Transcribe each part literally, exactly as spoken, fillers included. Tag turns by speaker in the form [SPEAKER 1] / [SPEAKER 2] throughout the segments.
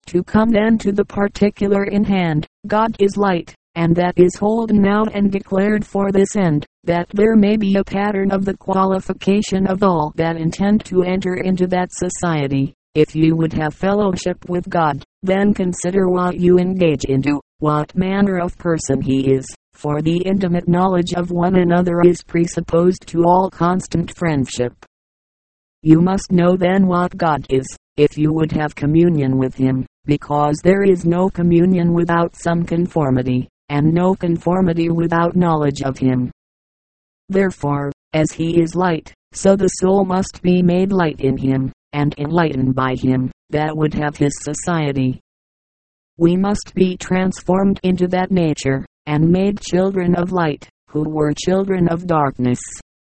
[SPEAKER 1] To come then to the particular in hand, God is light, and that is holden out and declared for this end, that there may be a pattern of the qualification of all that intend to enter into that society. If you would have fellowship with God, then consider what you engage into, what manner of person he is, for the intimate knowledge of one another is presupposed to all constant friendship. You must know then what God is, if you would have communion with him, because there is no communion without some conformity, and no conformity without knowledge of him. Therefore, as he is light, so the soul must be made light in him, and enlightened by him, that would have his society. We must be transformed into that nature, and made children of light, who were children of darkness.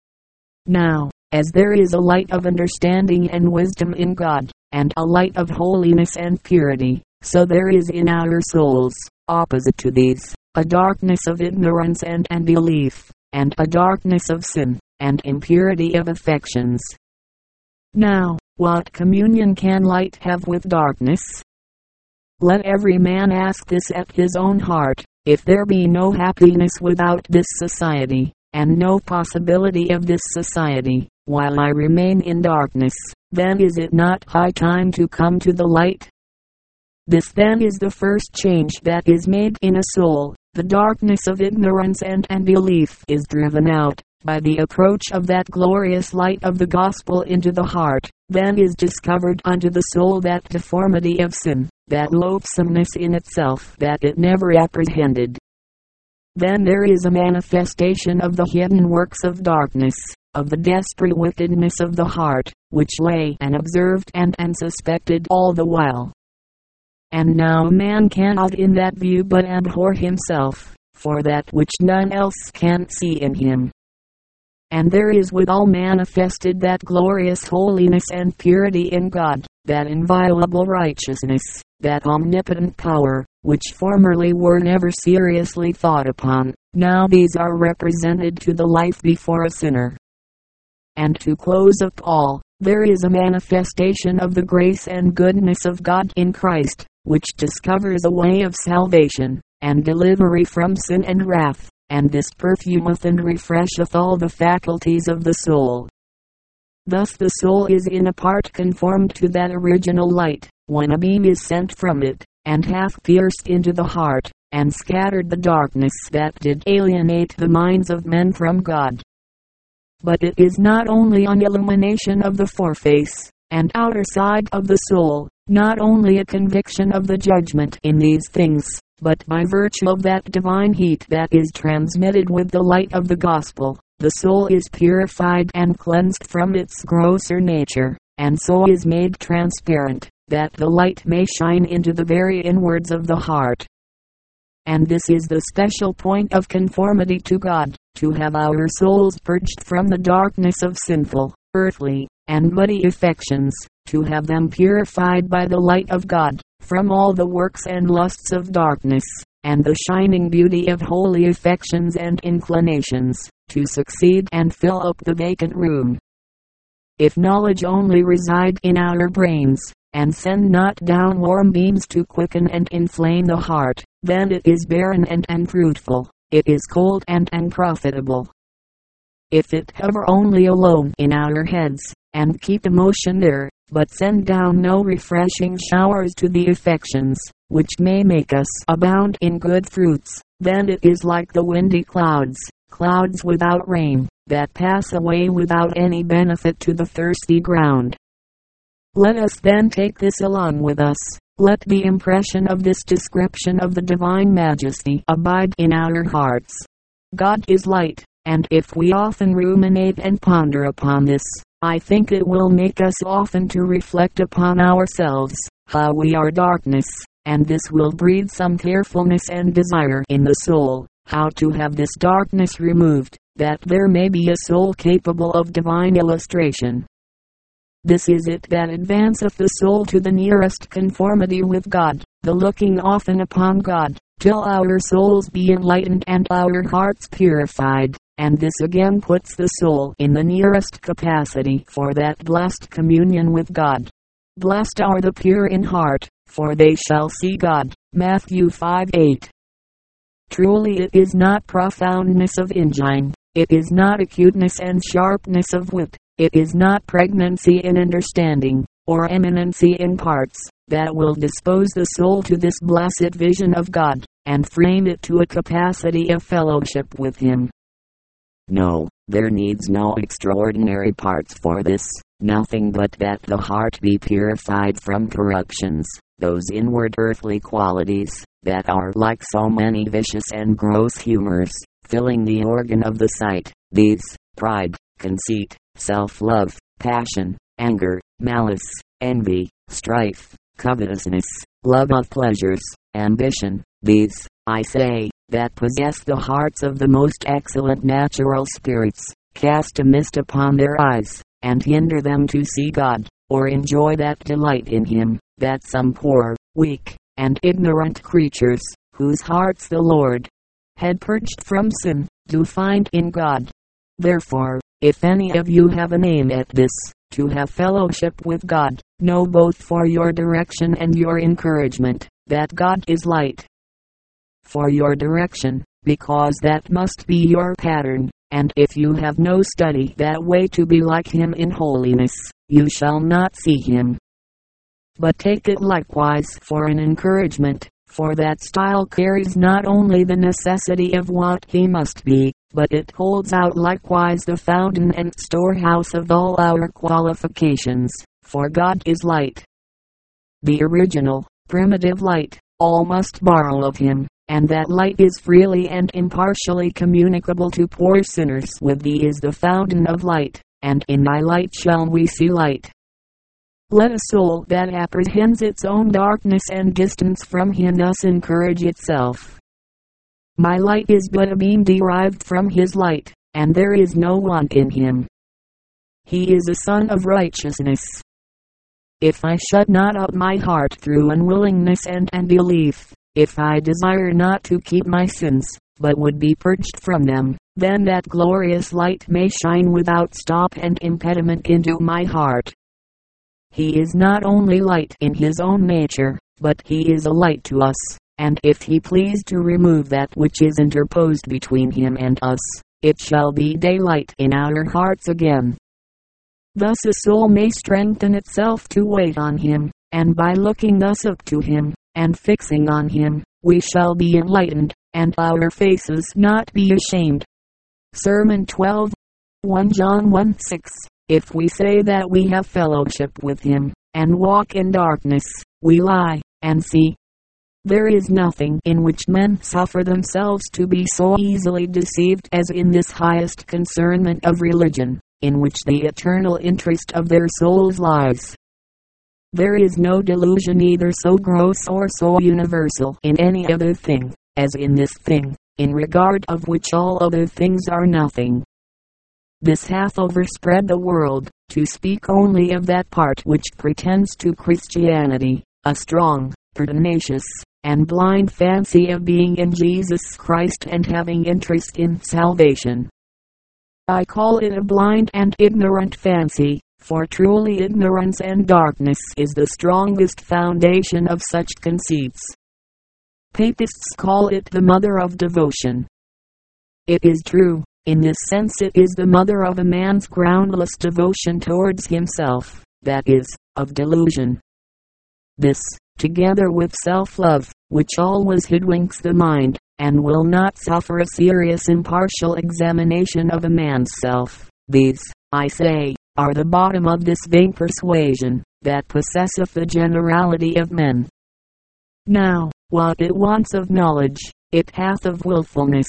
[SPEAKER 1] Now, as there is a light of understanding and wisdom in God, and a light of holiness and purity, so there is in our souls, opposite to these, a darkness of ignorance and unbelief, and a darkness of sin, and impurity of affections. Now, what communion can light have with darkness? Let every man ask this at his own heart. If there be no happiness without this society, and no possibility of this society, while I remain in darkness, then is it not high time to come to the light? This then is the first change that is made in a soul. The darkness of ignorance and unbelief is driven out, by the approach of that glorious light of the gospel into the heart. Then is discovered unto the soul that deformity of sin, that loathsomeness in itself that it never apprehended. Then there is a manifestation of the hidden works of darkness, of the desperate wickedness of the heart, which lay unobserved and unsuspected all the while. And now man cannot in that view but abhor himself, for that which none else can see in him. And there is withal manifested that glorious holiness and purity in God, that inviolable righteousness, that omnipotent power, which formerly were never seriously thought upon, now these are represented to the life before a sinner. And to close up all, there is a manifestation of the grace and goodness of God in Christ, which discovers a way of salvation, and delivery from sin and wrath, and this perfumeth and refresheth all the faculties of the soul. Thus the soul is in a part conformed to that original light, when a beam is sent from it, and hath pierced into the heart, and scattered the darkness that did alienate the minds of men from God. But it is not only an illumination of the foreface, and outer side of the soul, not only a conviction of the judgment in these things, but by virtue of that divine heat that is transmitted with the light of the gospel, the soul is purified and cleansed from its grosser nature, and so is made transparent, that the light may shine into the very inwards of the heart. And this is the special point of conformity to God, to have our souls purged from the darkness of sinful, earthly, and muddy affections, to have them purified by the light of God, from all the works and lusts of darkness, and the shining beauty of holy affections and inclinations, to succeed and fill up the vacant room. If knowledge only reside in our brains, and send not down warm beams to quicken and inflame the heart, then it is barren and unfruitful, it is cold and unprofitable. If it hover only alone in our heads, and keep emotion there, but send down no refreshing showers to the affections, which may make us abound in good fruits, then it is like the windy clouds, clouds without rain, that pass away without any benefit to the thirsty ground. Let us then take this along with us. Let the impression of this description of the divine majesty abide in our hearts. God is light, and if we often ruminate and ponder upon this, I think it will make us often to reflect upon ourselves, how we are darkness, and this will breed some carefulness and desire in the soul, how to have this darkness removed, that there may be a soul capable of divine illustration. This is it that advanceth the soul to the nearest conformity with God, the looking often upon God, till our souls be enlightened and our hearts purified, and this again puts the soul in the nearest capacity for that blessed communion with God. Blessed are the pure in heart, for they shall see God. Matthew five eight. Truly it is not profoundness of engine, it is not acuteness and sharpness of wit, it is not pregnancy in understanding, or eminency in parts, that will dispose the soul to this blessed vision of God, and frame it to a capacity of fellowship with Him. No, there needs no extraordinary parts for this, nothing but that the heart be purified from corruptions, those inward earthly qualities, that are like so many vicious and gross humors, filling the organ of the sight, these, pride, conceit, self-love, passion, anger, malice, envy, strife, covetousness, love of pleasures, ambition, these, I say, that possess the hearts of the most excellent natural spirits, cast a mist upon their eyes, and hinder them to see God, or enjoy that delight in Him, that some poor, weak, and ignorant creatures, whose hearts the Lord had purged from sin, do find in God. Therefore, if any of you have an aim at this, to have fellowship with God, know both for your direction and your encouragement, that God is light. For your direction, because that must be your pattern, and if you have no study that way to be like Him in holiness, you shall not see Him. But take it likewise for an encouragement, for that style carries not only the necessity of what He must be, but it holds out likewise the fountain and storehouse of all our qualifications, for God is light. The original, primitive light, all must borrow of Him, and that light is freely and impartially communicable to poor sinners. With Thee is the fountain of light, and in Thy light shall we see light. Let a soul that apprehends its own darkness and distance from Him thus encourage itself. My light is but a beam derived from His light, and there is no want in Him. He is a Son of righteousness. If I shut not up my heart through unwillingness and unbelief, if I desire not to keep my sins, but would be purged from them, then that glorious light may shine without stop and impediment into my heart. He is not only light in His own nature, but He is a light to us, and if He please to remove that which is interposed between Him and us, it shall be daylight in our hearts again. Thus a soul may strengthen itself to wait on Him, and by looking thus up to Him, and fixing on Him, we shall be enlightened, and our faces not be ashamed. Sermon twelve, First John one six. If we say that we have fellowship with Him, and walk in darkness, we lie, and see. There is nothing in which men suffer themselves to be so easily deceived as in this highest concernment of religion, in which the eternal interest of their souls lies. There is no delusion either so gross or so universal in any other thing, as in this thing, in regard of which all other things are nothing. This hath overspread the world, to speak only of that part which pretends to Christianity, a strong, pertinacious, and blind fancy of being in Jesus Christ and having interest in salvation. I call it a blind and ignorant fancy, for truly ignorance and darkness is the strongest foundation of such conceits. Papists call it the mother of devotion. It is true. In this sense it is the mother of a man's groundless devotion towards himself, that is, of delusion. This, together with self-love, which always hoodwinks the mind, and will not suffer a serious impartial examination of a man's self, these, I say, are the bottom of this vain persuasion, that possesseth the generality of men. Now, what it wants of knowledge, it hath of wilfulness.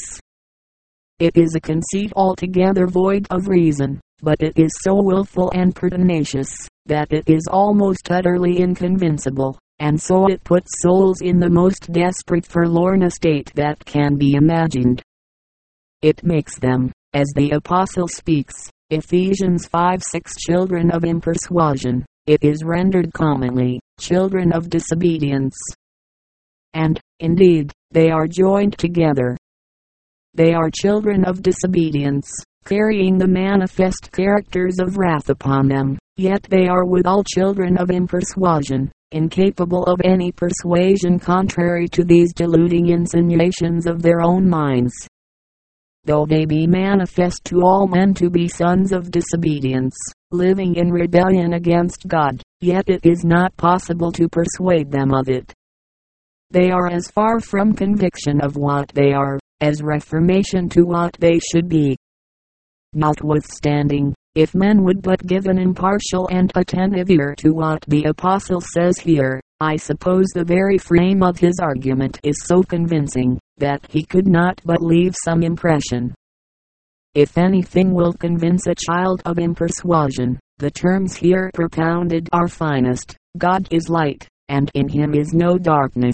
[SPEAKER 1] It is a conceit altogether void of reason, but it is so wilful and pertinacious, that it is almost utterly inconvincible, and so it puts souls in the most desperate forlorn estate that can be imagined. It makes them, as the Apostle speaks, Ephesians five six, children of impersuasion. It is rendered commonly, children of disobedience. And, indeed, they are joined together. They are children of disobedience, carrying the manifest characters of wrath upon them, yet they are withal children of impersuasion, incapable of any persuasion contrary to these deluding insinuations of their own minds. Though they be manifest to all men to be sons of disobedience, living in rebellion against God, yet it is not possible to persuade them of it. They are as far from conviction of what they are, as reformation to what they should be. Notwithstanding, if men would but give an impartial and attentive ear to what the apostle says here, I suppose the very frame of his argument is so convincing, that he could not but leave some impression. If anything will convince a child of impersuasion, the terms here propounded are finest. God is light, and in him is no darkness.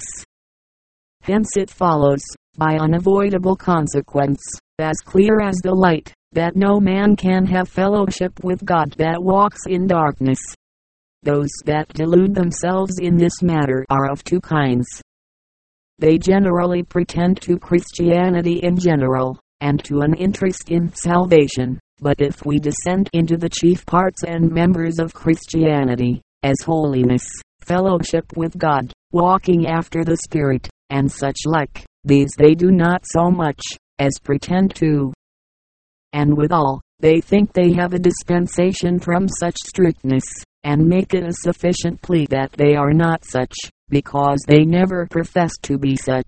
[SPEAKER 1] Hence it follows, by unavoidable consequence, as clear as the light, that no man can have fellowship with God that walks in darkness. Those that delude themselves in this matter are of two kinds. They generally pretend to Christianity in general, and to an interest in salvation. But if we descend into the chief parts and members of Christianity, as holiness, fellowship with God, walking after the Spirit, and such like, these they do not so much as pretend to. And withal, they think they have a dispensation from such strictness, and make it a sufficient plea that they are not such, because they never profess to be such.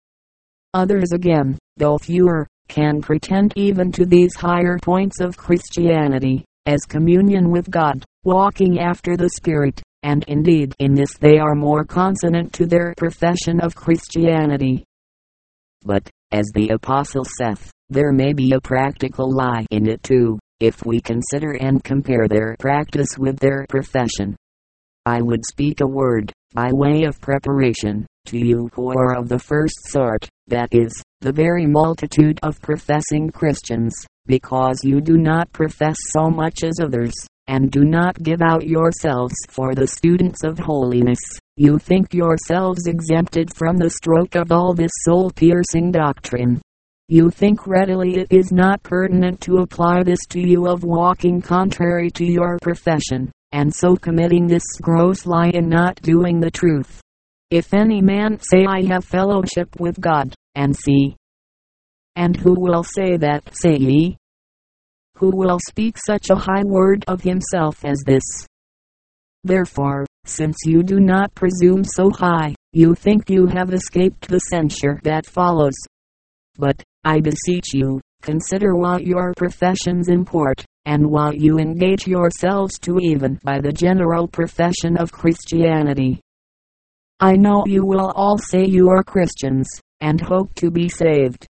[SPEAKER 1] Others again, though fewer, can pretend even to these higher points of Christianity, as communion with God, walking after the Spirit, and indeed in this they are more consonant to their profession of Christianity. But, as the apostle saith, there may be a practical lie in it too, if we consider and compare their practice with their profession. I would speak a word, by way of preparation, to you who are of the first sort, that is, the very multitude of professing Christians, because you do not profess so much as others, and do not give out yourselves for the students of holiness. You think yourselves exempted from the stroke of all this soul-piercing doctrine. You think readily it is not pertinent to apply this to you of walking contrary to your profession, and so committing this gross lie in not doing the truth. If any man say I have fellowship with God, and see. And who will say that, say ye? Who will speak such a high word of himself as this? Therefore, since you do not presume so high, you think you have escaped the censure that follows. But, I beseech you, consider what your professions import, and what you engage yourselves to even by the general profession of Christianity. I know you will all say you are Christians, and hope to be saved.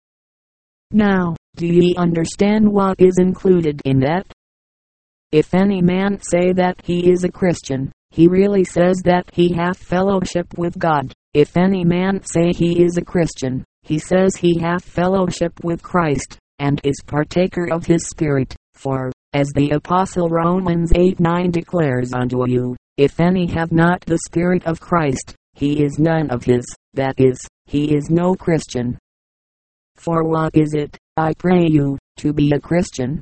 [SPEAKER 1] Now, do ye understand what is included in that? If any man say that he is a Christian, he really says that he hath fellowship with God. If any man say he is a Christian, he says he hath fellowship with Christ, and is partaker of his Spirit. For, as the Apostle Romans eight nine declares unto you, if any have not the Spirit of Christ, he is none of his, that is, he is no Christian. For what is it, I pray you, to be a Christian?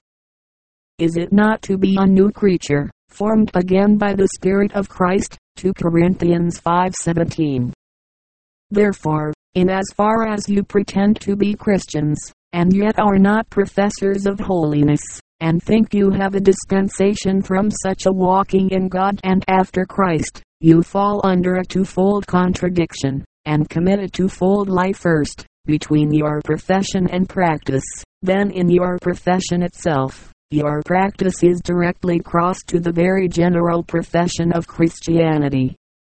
[SPEAKER 1] Is it not to be a new creature, formed again by the Spirit of Christ? two Corinthians five seventeen. Therefore, in as far as you pretend to be Christians, and yet are not professors of holiness, and think you have a dispensation from such a walking in God and after Christ, you fall under a twofold contradiction, and commit a twofold lie: first, between your profession and practice, then in your profession itself. Your practice is directly cross to the very general profession of Christianity.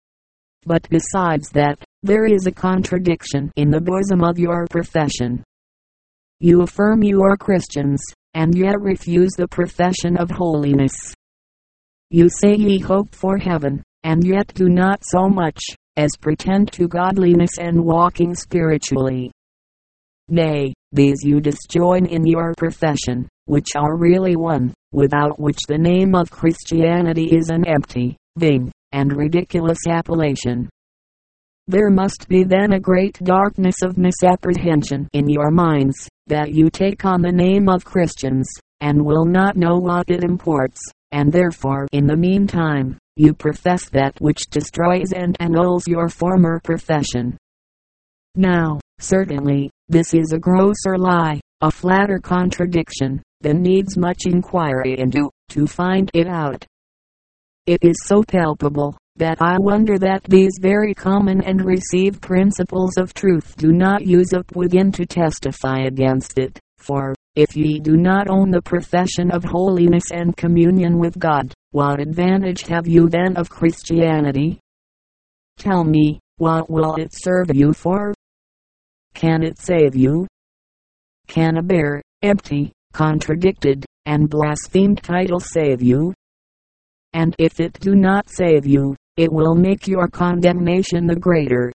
[SPEAKER 1] But besides that, there is a contradiction in the bosom of your profession. You affirm you are Christians, and yet refuse the profession of holiness. You say ye hope for heaven, and yet do not so much as pretend to godliness and walking spiritually. Nay, these you disjoin in your profession, which are really one, without which the name of Christianity is an empty, vain, and ridiculous appellation. There must be then a great darkness of misapprehension in your minds, that you take on the name of Christians, and will not know what it imports, and therefore in the meantime, you profess that which destroys and annuls your former profession. Now, certainly, this is a grosser lie, a flatter contradiction, than needs much inquiry into, to find it out. It is so palpable, that I wonder that these very common and received principles of truth do not use up within to testify against it. For, if ye do not own the profession of holiness and communion with God, what advantage have you then of Christianity? Tell me, what will it serve you for? Can it save you? Can a bare, empty, contradicted, and blasphemed title save you? And if it do not save you, it will make your condemnation the greater.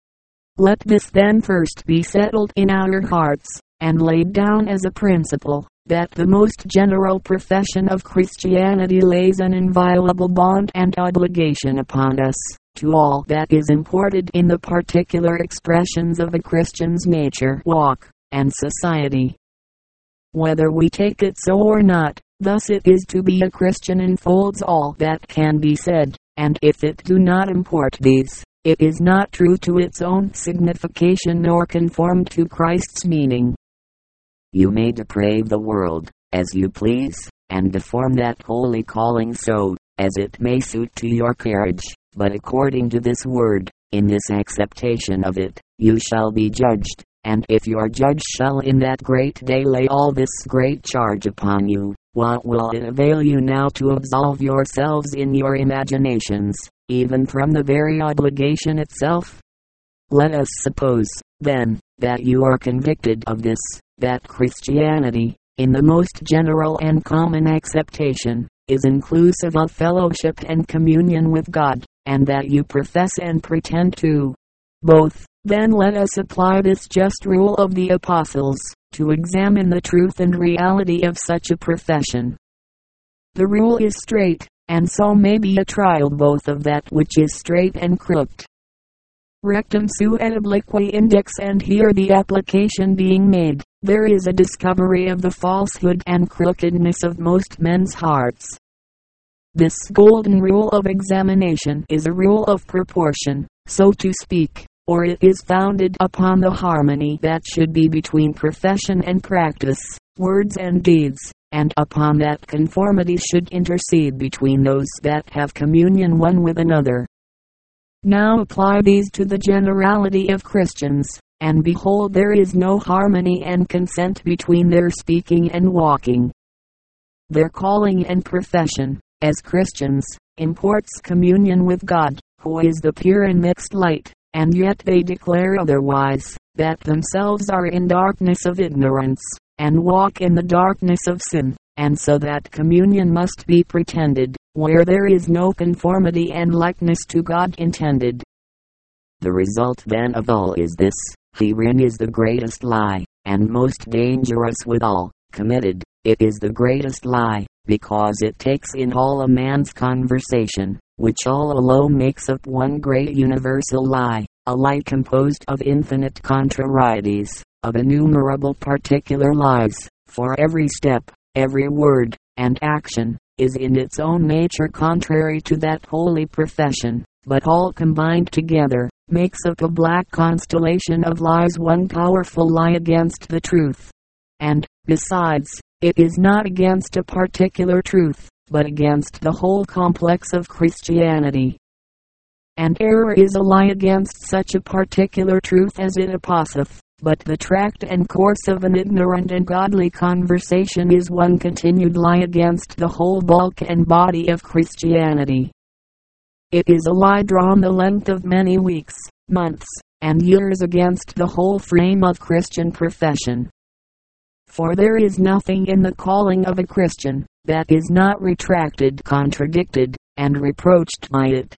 [SPEAKER 1] Let this then first be settled in our hearts, and laid down as a principle, that the most general profession of Christianity lays an inviolable bond and obligation upon us, to all that is imported in the particular expressions of a Christian's nature, walk, and society. Whether we take it so or not, thus it is to be a Christian enfolds all that can be said, and if it do not import these, it is not true to its own signification nor conform to Christ's meaning. You may deprave the world, as you please, and deform that holy calling so, as it may suit to your carriage, but according to this word, in this acceptation of it, you shall be judged, and if your judge shall in that great day lay all this great charge upon you, what will it avail you now to absolve yourselves in your imaginations, even from the very obligation itself? Let us suppose, then, that you are convicted of this, that Christianity, in the most general and common acceptation, is inclusive of fellowship and communion with God, and that you profess and pretend to both. Then let us apply this just rule of the apostles, to examine the truth and reality of such a profession. The rule is straight, and so may be a trial both of that which is straight and crooked. Rectum sua et oblique index, and here the application being made, there is a discovery of the falsehood and crookedness of most men's hearts. This golden rule of examination is a rule of proportion, so to speak, or it is founded upon the harmony that should be between profession and practice, words and deeds, and upon that conformity should intercede between those that have communion one with another. Now apply these to the generality of Christians, and behold there is no harmony and consent between their speaking and walking. Their calling and profession, as Christians, imports communion with God, who is the pure and mixed light, and yet they declare otherwise, that themselves are in darkness of ignorance, and walk in the darkness of sin, and so that communion must be pretended, where there is no conformity and likeness to God intended. The result then of all is this: herein is the greatest lie, and most dangerous withal, committed. It is the greatest lie, because it takes in all a man's conversation, which all alone makes up one great universal lie, a lie composed of infinite contrarieties, of innumerable particular lies, for every step, every word, and action, is in its own nature contrary to that holy profession, but all combined together, makes up a black constellation of lies, one powerful lie against the truth. And, besides, it is not against a particular truth, but against the whole complex of Christianity. And error is a lie against such a particular truth as it apposeth, but the tract and course of an ignorant and godly conversation is one continued lie against the whole bulk and body of Christianity. It is a lie drawn the length of many weeks, months, and years against the whole frame of Christian profession. For there is nothing in the calling of a Christian, that is not retracted, contradicted, and reproached by it.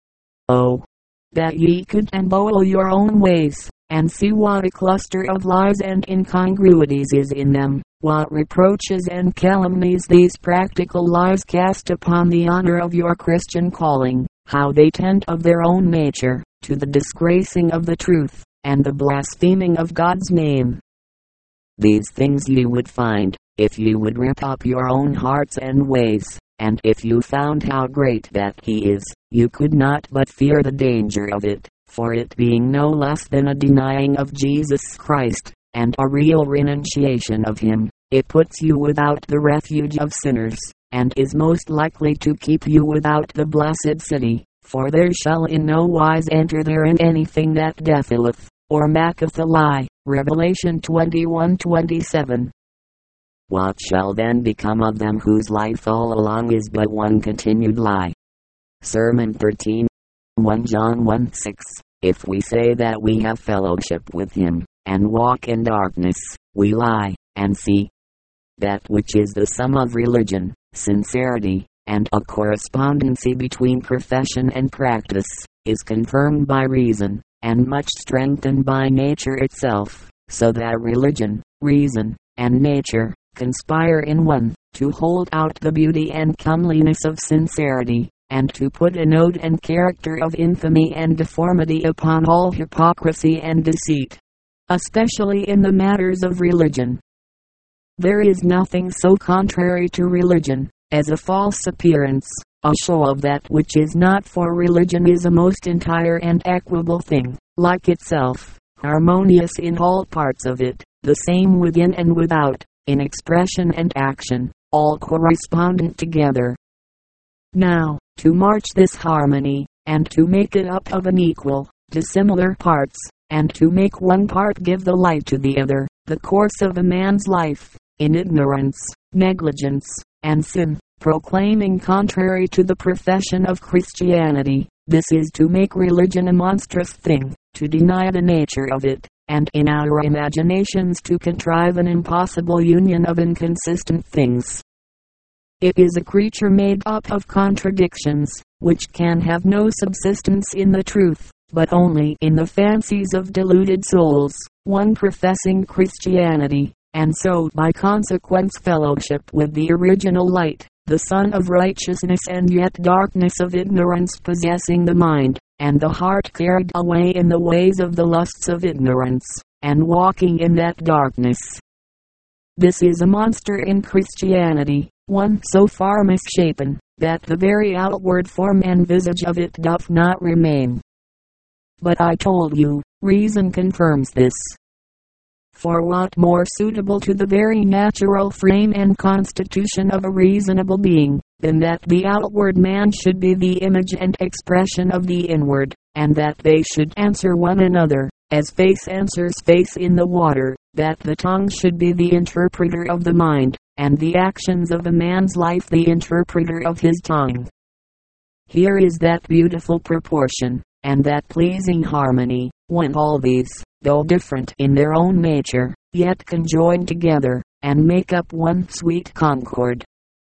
[SPEAKER 1] Oh, that ye could unboil your own ways, and see what a cluster of lies and incongruities is in them, what reproaches and calumnies these practical lies cast upon the honor of your Christian calling, how they tend of their own nature, to the disgracing of the truth, and the blaspheming of God's name. These things ye would find, if ye would rip up your own hearts and ways, and if you found how great that he is, you could not but fear the danger of it, for it being no less than a denying of Jesus Christ, and a real renunciation of him, it puts you without the refuge of sinners, and is most likely to keep you without the blessed city, for there shall in no wise enter therein anything that defileth, or maketh a lie. Revelation twenty-one twenty-seven. What shall then become of them whose life all along is but one continued lie? Sermon thirteen. First John one six. If we say that we have fellowship with him, and walk in darkness, we lie, and see. That which is the sum of religion, sincerity, and a correspondency between profession and practice, is confirmed by reason, and much strengthened by nature itself, so that religion, reason, and nature conspire in one, to hold out the beauty and comeliness of sincerity, and to put a note and character of infamy and deformity upon all hypocrisy and deceit, especially in the matters of religion. There is nothing so contrary to religion, as a false appearance. A show of that which is not, for religion is a most entire and equable thing, like itself, harmonious in all parts of it, the same within and without, in expression and action, all correspondent together. Now, to march this harmony, and to make it up of an equal, dissimilar parts, and to make one part give the light to the other, the course of a man's life, in ignorance, negligence, and sin, proclaiming contrary to the profession of Christianity, this is to make religion a monstrous thing, to deny the nature of it, and in our imaginations to contrive an impossible union of inconsistent things. It is a creature made up of contradictions, which can have no subsistence in the truth, but only in the fancies of deluded souls, one professing Christianity, and so by consequence fellowship with the original light, the Son of righteousness, and yet darkness of ignorance possessing the mind, and the heart carried away in the ways of the lusts of ignorance, and walking in that darkness. This is a monster in Christianity, one so far misshapen, that the very outward form and visage of it doth not remain. But I told you, reason confirms this. For what more suitable to the very natural frame and constitution of a reasonable being, than that the outward man should be the image and expression of the inward, and that they should answer one another, as face answers face in the water, that the tongue should be the interpreter of the mind, and the actions of a man's life the interpreter of his tongue. Here is that beautiful proportion, and that pleasing harmony, when all these, though different in their own nature, yet conjoin together, and make up one sweet concord.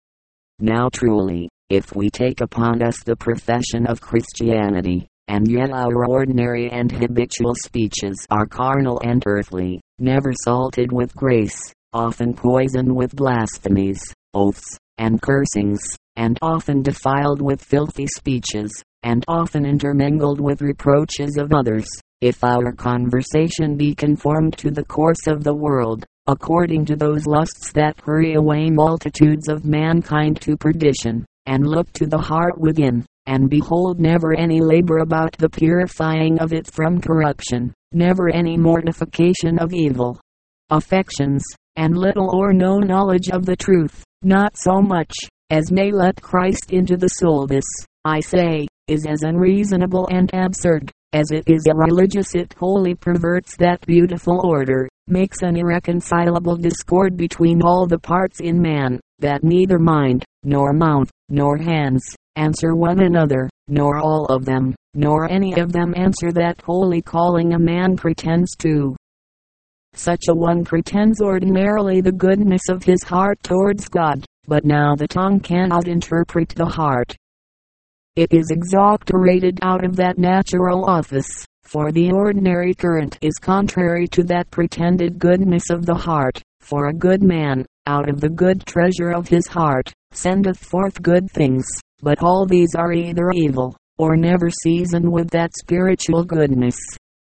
[SPEAKER 1] Now truly, if we take upon us the profession of Christianity, and yet our ordinary and habitual speeches are carnal and earthly, never salted with grace, often poisoned with blasphemies, oaths, and cursings, and often defiled with filthy speeches, and often intermingled with reproaches of others, if our conversation be conformed to the course of the world, according to those lusts that hurry away multitudes of mankind to perdition, and look to the heart within, and behold never any labor about the purifying of it from corruption, never any mortification of evil affections, and little or no knowledge of the truth, not so much as may let Christ into the soul. This, I say, is as unreasonable and absurd as it is irreligious. It wholly perverts that beautiful order, makes an irreconcilable discord between all the parts in man, that neither mind, nor mouth, nor hands, answer one another, nor all of them, nor any of them answer that holy calling a man pretends to. Such a one pretends ordinarily the goodness of his heart towards God, but now the tongue cannot interpret the heart. It is exosperated out of that natural office, for the ordinary current is contrary to that pretended goodness of the heart, for a good man, out of the good treasure of his heart, sendeth forth good things, but all these are either evil, or never seasoned with that spiritual goodness.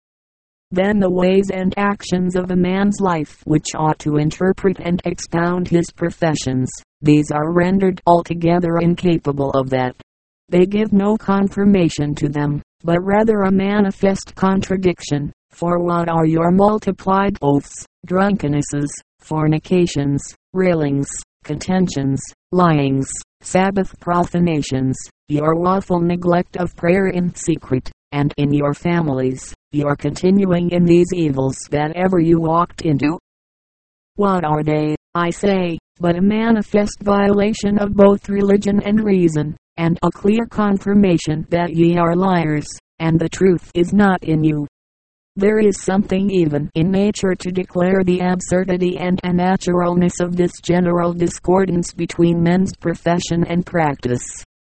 [SPEAKER 1] Then the ways and actions of a man's life which ought to interpret and expound his professions, these are rendered altogether incapable of that. They give no confirmation to them, but rather a manifest contradiction. For what are your multiplied oaths, drunkennesses, fornications, railings, contentions, lyings, Sabbath profanations, your wilful neglect of prayer in secret, and in your families, your continuing in these evils that ever you walked into? What are they, I say, but a manifest violation of both religion and reason, and a clear confirmation that ye are liars, and the truth is not in you? There is something even in nature to declare the absurdity and unnaturalness of this general discordance between men's profession and practice.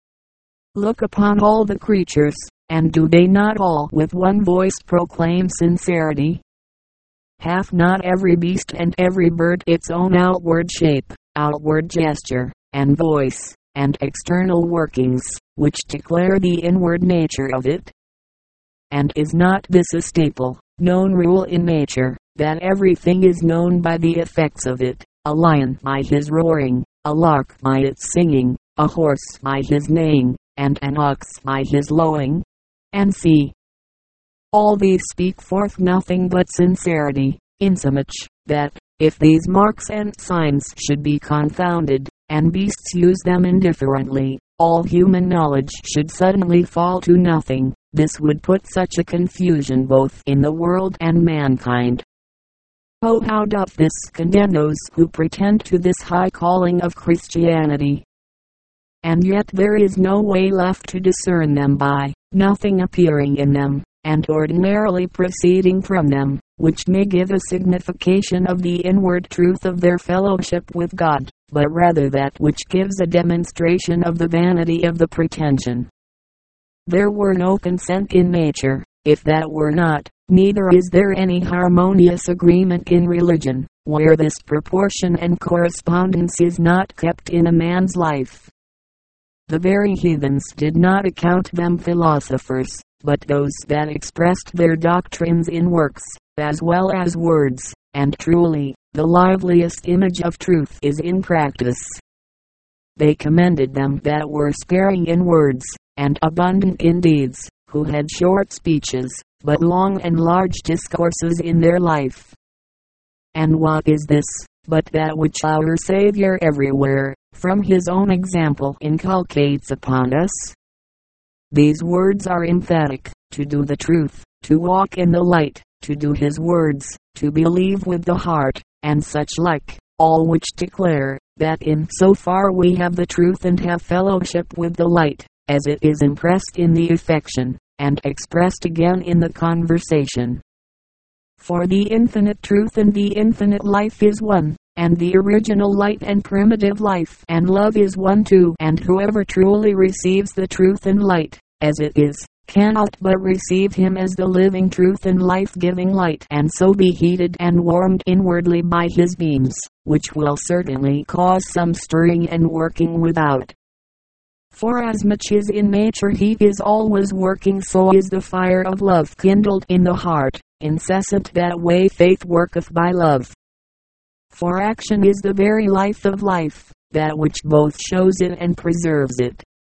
[SPEAKER 1] Look upon all the creatures, and do they not all with one voice proclaim sincerity? Hath not every beast and every bird its own outward shape, outward gesture, and voice, and external workings, which declare the inward nature of it? And is not this a staple, known rule in nature, that everything is known by the effects of it, a lion by his roaring, a lark by its singing, a horse by his neighing, and an ox by his lowing? And see, all these speak forth nothing but sincerity, insomuch, that, if these marks and signs should be confounded, and beasts use them indifferently, all human knowledge should suddenly fall to nothing. This would put such a confusion both in the world and mankind. Oh, how doth this condemn those who pretend to this high calling of Christianity! And yet there is no way left to discern them by, nothing appearing in them, and ordinarily proceeding from them, which may give a signification of the inward truth of their fellowship with God, but rather that which gives a demonstration of the vanity of the pretension. There were no consent in nature, if that were not, neither is there any harmonious agreement in religion, where this proportion and correspondence is not kept in a man's life. The very heathens did not account them philosophers, but those that expressed their doctrines in works, as well as words, and truly, the liveliest image of truth is in practice. They commended them that were sparing in words, and abundant in deeds, who had short speeches, but long and large discourses in their life. And what is this, but that which our Savior everywhere, from his own example, inculcates upon us? These words are emphatic: to do the truth, to walk in the light, to do his words, to believe with the heart, and such like, all which declare, that in so far we have the truth and have fellowship with the light, as it is impressed in the affection, and expressed again in the conversation. For the infinite truth and the infinite life is one, and the original light and primitive life and love is one too, and whoever truly receives the truth and light, as it is, cannot but receive him as the living truth and life-giving light, and so be heated and warmed inwardly by his beams, which will certainly cause some stirring and working without. For as much as in nature heat is always working, so is the fire of love kindled in the heart, incessant that way faith worketh by love. For action is the very life of life, that which both shows it and preserves it.